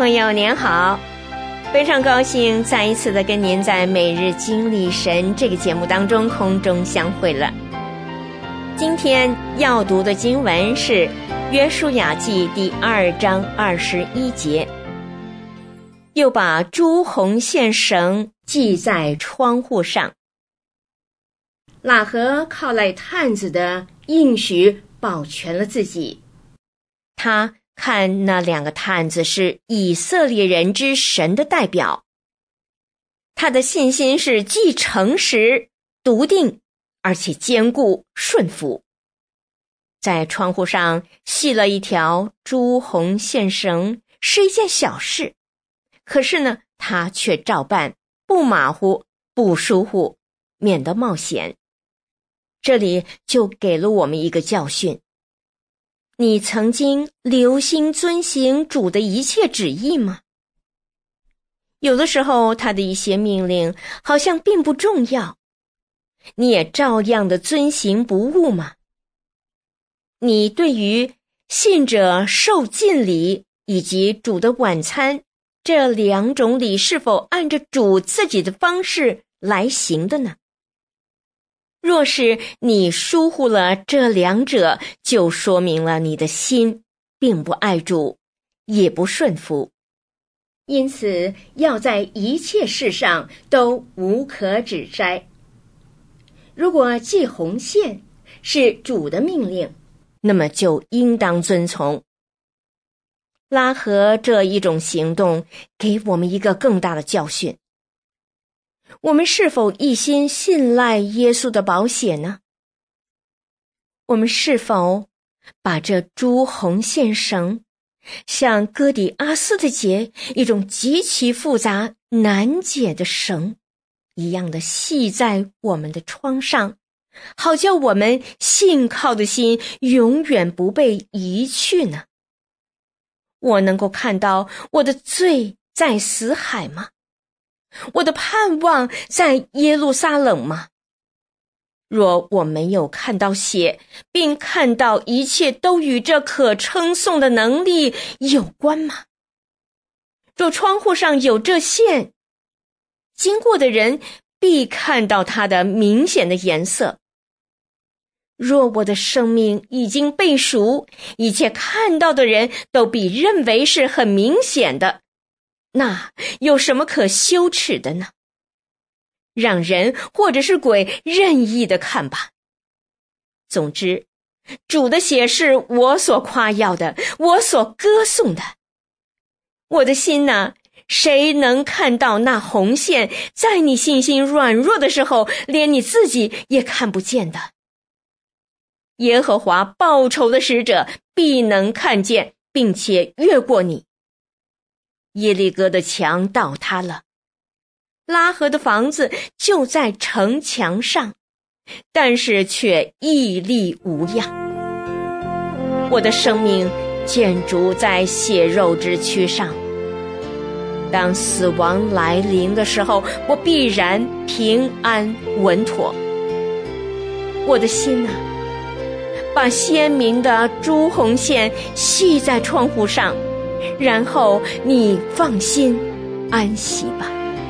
朋友您好，非常高兴再一次的跟您在每日经历神这个节目当中空中相会了。今天要读的经文是约书亚记第2章21节，又把朱红线绳系在窗户上。喇合靠赖探子的应许保全了自己，他看那2个探子是以色列人之神的代表，他的信心是既诚实、笃定，而且坚固、顺服。在窗户上系了一条朱红线绳，是一件小事，可是呢，他却照办，不马虎，不疏忽，免得冒险。这里就给了我们一个教训：你曾经留心遵行主的一切旨意吗？有的时候他的一些命令好像并不重要，你也照样的遵行不误吗？你对于信者受浸礼以及主的晚餐这2种礼是否按着主自己的方式来行的呢？若是你疏忽了这2者，就说明了你的心并不爱主，也不顺服。因此要在一切事上都无可指摘。如果系红线是主的命令，那么就应当遵从。拉合这一种行动给我们一个更大的教训：我们是否一心信赖耶稣的宝血呢？我们是否把这朱红线绳像哥底阿斯的结，一种极其复杂难解的绳一样的系在我们的窗上，好叫我们信靠的心永远不被移去呢？我能够看到我的罪在死海吗？我的盼望在耶路撒冷吗？若我没有看到血，并看到一切都与这可称颂的能力有关吗？若窗户上有这线，经过的人必看到它的明显的颜色。若我的生命已经被赎，一切看到的人都必认为是很明显的，那有什么可羞耻的呢？让人或者是鬼任意的看吧。总之，主的血是我所夸耀的，我所歌颂的。我的心哪，谁能看到那红线在你信心软弱的时候，连你自己也看不见的？耶和华报仇的使者必能看见，并且越过你。耶利哥的墙倒塌了，拉合的房子就在城墙上，但是却屹立无恙。我的生命建筑在血肉之躯上，当死亡来临的时候，我必然平安稳妥。我的心啊，把鲜明的朱红线系在窗户上，然后你放心安息吧。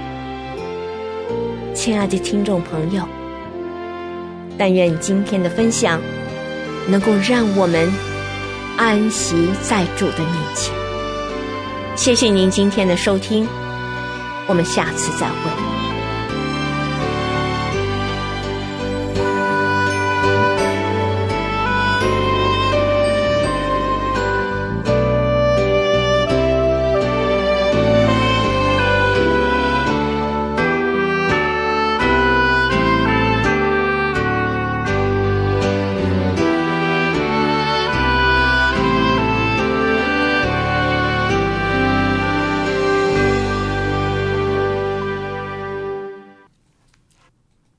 亲爱的听众朋友，但愿今天的分享能够让我们安息在主的面前。谢谢您今天的收听，我们下次再会。